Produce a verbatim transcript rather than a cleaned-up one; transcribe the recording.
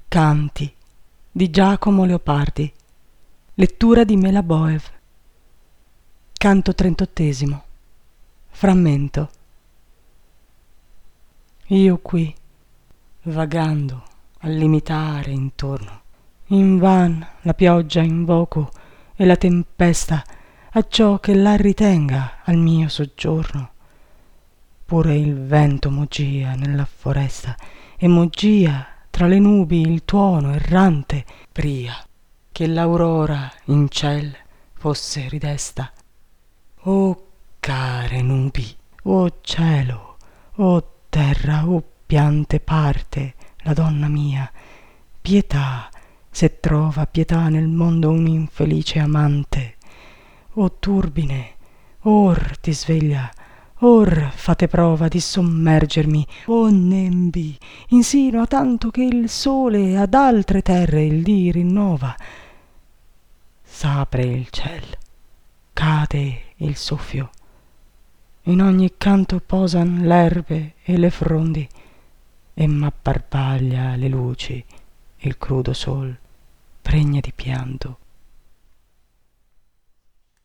Canti di Giacomo Leopardi. Lettura di Mela Boev. Canto trentottesimo. Frammento. Io qui, vagando al limitare intorno, invan la pioggia invoco e la tempesta acciò che la ritenga al mio soggiorno. Pure il vento muggia nella foresta e muggia tra le nubi il tuono errante, pria che l'aurora in ciel fosse ridesta. O care nubi, o cielo, o terra, o piante parte la donna mia, pietà se trova pietà nel mondo un infelice amante. O turbine, or ti sveglia, or fate prova di sommergermi, o nembi, insinua tanto che il sole ad altre terre il dì rinnova. S'apre il ciel, cade il soffio, in ogni canto posan l'erbe e le frondi, e m'apparpaglia le luci il crudo sol, pregna di pianto.